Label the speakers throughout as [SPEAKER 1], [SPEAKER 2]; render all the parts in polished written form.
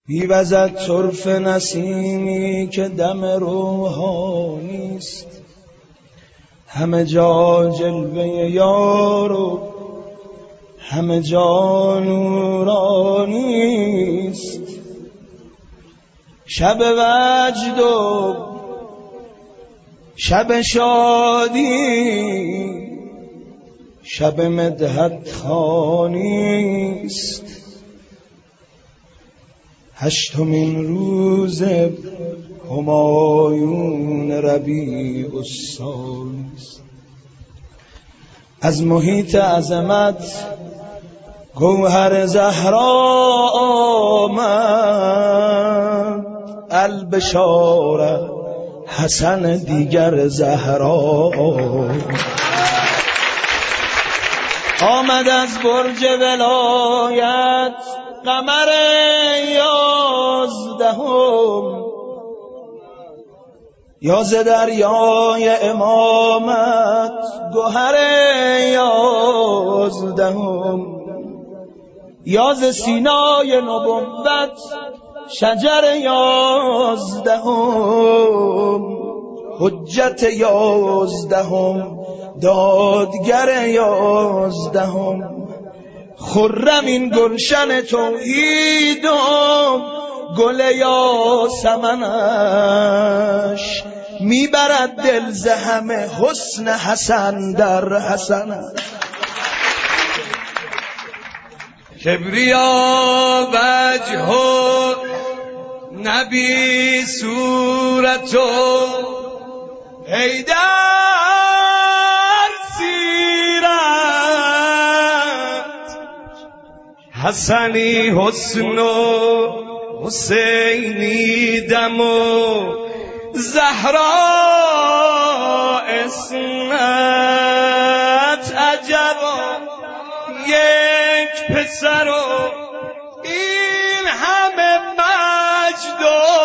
[SPEAKER 1] بیوزد طرف نسیمی که دم روحانیست، همه جا جلوه یارو همه جا نورانیست. شب وجد و شب شادی شب مدحت خوانیست. هشتمین روز همایون ربیع الثانیست. از محیط عظمت گوهر زهرا آمد، البشاره حسن دیگر زهرا آمد. از برج ولایت قمر یازدهم، یاز دریای امامت گوهر یازدهم، یاز سینای نبوت شجر یازدهم، حجت یازدهم دادگر یازدهم. خرم این گلشن توحیدم، گل یاسمنش میبرد دل ز همه حسن حسن در حسن.
[SPEAKER 2] کبریا وجه نبی صورت حیدر سیرت، حسنی حسن و حسینی دم و زهرا اسمت. عجبا یک پسر و این همه مجد و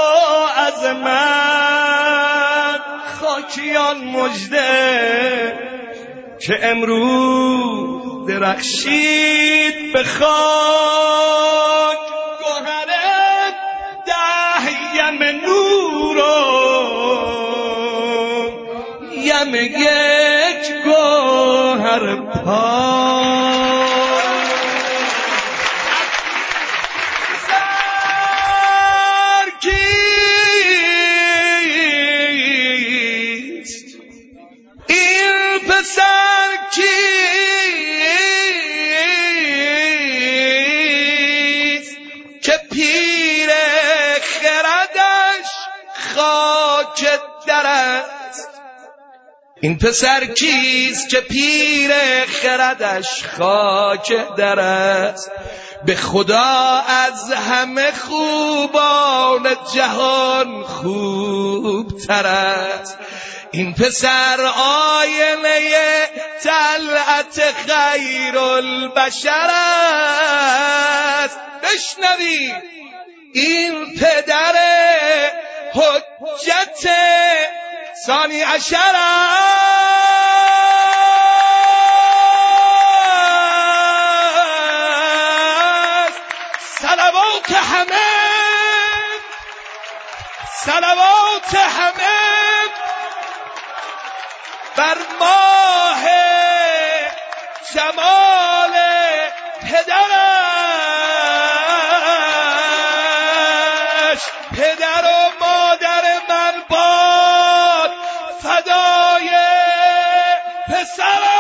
[SPEAKER 2] عظمت. خاکیان مژده که امروز درخشید به خاک، گوهر 10 یم نور و یم یک گوهر پاک. پسر کیست که پیر خردش خاک در است؟ این پسر کیست که پیر خردش خاک در است؟ به خدا از همه خوبان جهان خوب تر است. این پسر آینه طلعت خیر البشر است. بشنوید این پدر حجت ثانی عشر است. صلوات همه بر ماه جمال پدرش. پدر و مادر من باد فدای پسرش.